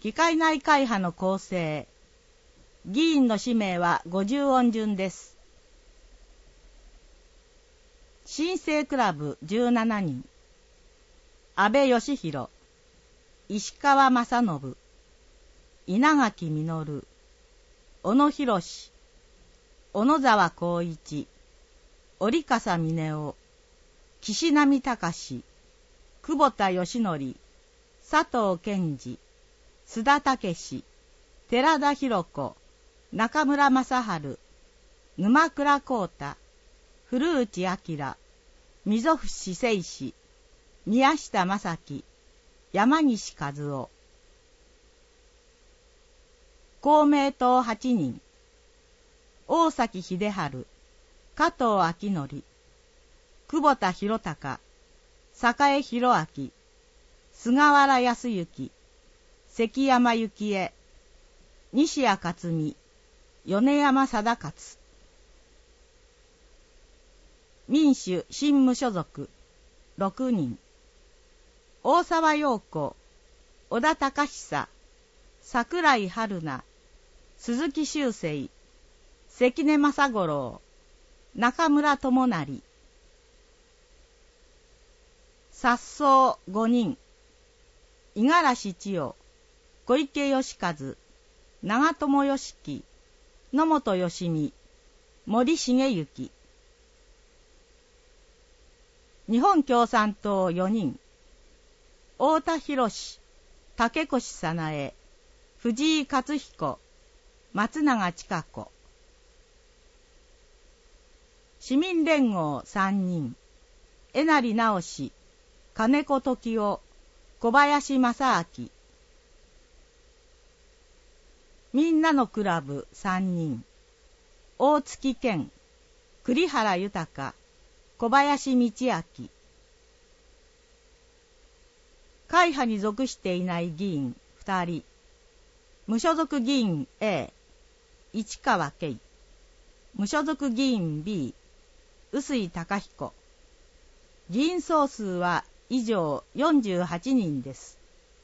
議会内会派の構成。議員の氏名は50音順です。新生クラブ17人。安倍義弘、石川正信、稲垣実、小野博、小野沢光一、折笠峰夫、岸波隆、久保田義則、佐藤健二、須田武、寺田博子、中村正春、沼倉光太、古内明、溝伏誠志、宮下正樹、山西和夫。公明党8人。大崎秀治、加藤昭則、久保田博隆、栄博明、菅原康之、関山幸恵、西谷克美、米山貞勝。民主新無所属6人。大沢陽子、小田隆久、桜井春菜、鈴木修正、関根正五郎、中村智成。殺走5人。五十嵐千代、小池義和、長友義樹、野本義美、森重幸。日本共産党4人。太田博、竹越早苗、藤井勝彦、松永千佳子。市民連合3人。江成直氏、金子時夫、小林正明。みんなのクラブ3人。大月健、栗原豊、小林道明。会派に属していない議員2人。無所属議員 A、市川慶。無所属議員 B、臼井崇彦。議員総数は以上48人です。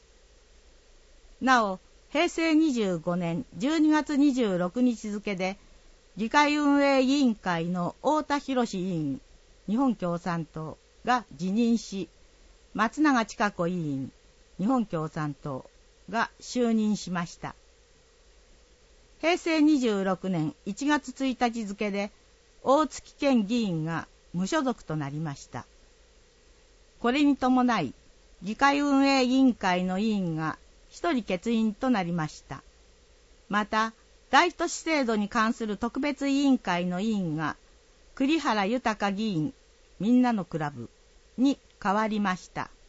なお、平成25年12月26日付で、議会運営委員会の太田博委員、日本共産党が辞任し、松永千佳子委員、日本共産党が就任しました。平成26年1月1日付で、大月健議員が無所属となりました。これに伴い、議会運営委員会の委員が1人欠員となりました。また、大都市制度に関する特別委員会の委員が、栗原豊議員、みんなのクラブに変わりました。